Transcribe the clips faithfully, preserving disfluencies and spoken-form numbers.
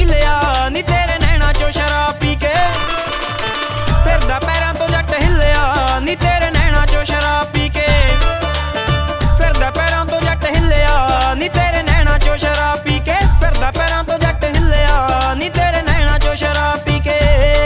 ਹਿੱਲਿਆ ਨੀ ਤੇਰੇ ਨੈਣਾ ਚੋਂ ਸ਼ਰਾਬ ਪੀ ਕੇ ਫਿਰਦਾ ਪੈਰਾਂ ਤੋਂ ਜੱਟ ਹਿੱਲਿਆ ਨੀ ਤੇਰੇ ਨੈਣਾ ਚੋਂ ਸ਼ਰਾਬ ਪੀ ਕੇ ਫਿਰਦਾ ਪੈਰਾਂ ਤੋਂ ਜੱਟ ਹਿੱਲਿਆ ਨੀ ਤੇਰੇ ਨੈਣਾ ਚੋਂ ਸ਼ਰਾਬ ਪੀ ਕੇ ਫਿਰਦਾ ਪੈਰਾਂ ਤੋਂ ਜੱਟ ਹਿੱਲਿਆ ਨੀ ਤੇਰੇ ਨੈਣਾ ਚੋਂ ਸ਼ਰਾਬ ਪੀ ਕੇ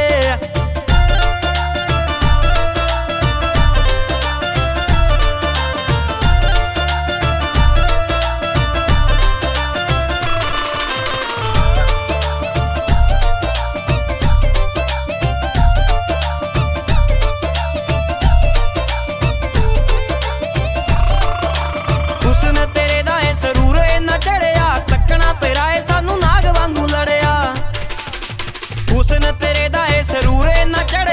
ਹੁਸਨ ਤੇਰੇ ਦਾ ਏ ਸਰੂਰ ਇੰਨਾ ਚੜਿਆ ਤੱਕਣਾ ਤੇਰਾ ਏ ਸਾਨੂੰ ਨਾਗ ਵਾਂਗੂ ਲੜਿਆ ਹੁਸਨ ਤੇਰੇ ਦਾ ਏ ਸਰੂਰ ਇੰਨਾ ਚੜਿਆ